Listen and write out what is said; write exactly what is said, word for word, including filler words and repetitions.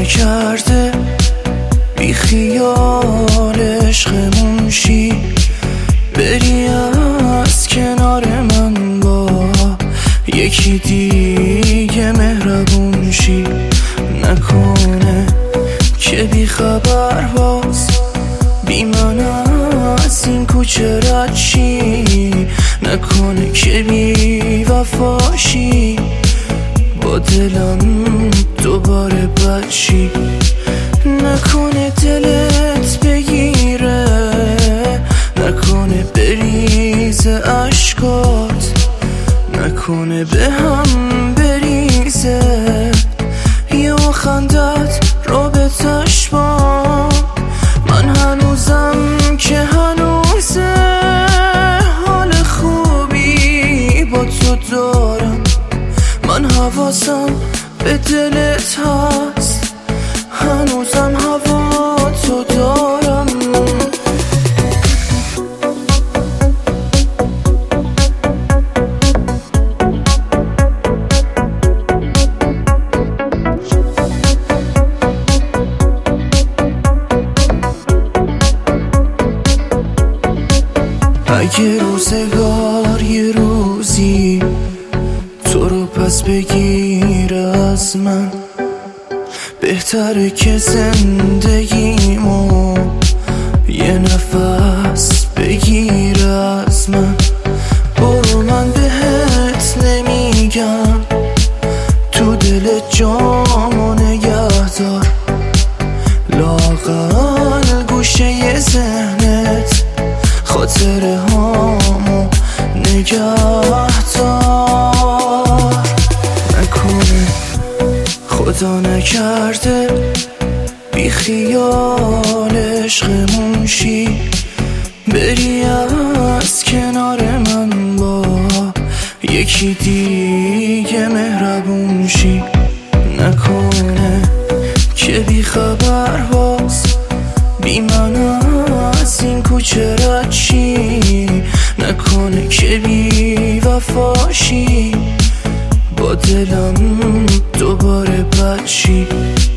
نکرده بی خیال عشقمون شی، بری از کنار من با یکی دیگه مهربون شی. نکنه که بی خبر باز بی من از این کوچه رد شی، نکنه که بی وفاشی با دلم دوباره بد شی. نکنه دلت بگیره، نکنه بریزه اشکات، نکنه به هم بریزه یا خندت رابطش با من. هنوزم که هنوزه حال خوبی با تو دارم، من حواسم به دلت هست، هنوزم هوا تو دارم. اگه روزگار یه روزی تو رو پس بگیر از من، بهتره که زندگیمو یه نفس بگیر از من. برو من بهت نمیگم، تو دلت جامو نگه دار، لااقل گوشه ذهنت خاطره هامو نگه دار. نکنه خدا نکرده بی خیال عشقمون شی، بری از کنار من با یکی دیگه مهربون شی. نکنه که بی خبر باز بی من از این کوچه رد شی، نکنه که بی وفاشی با دلم دوباره بد شی.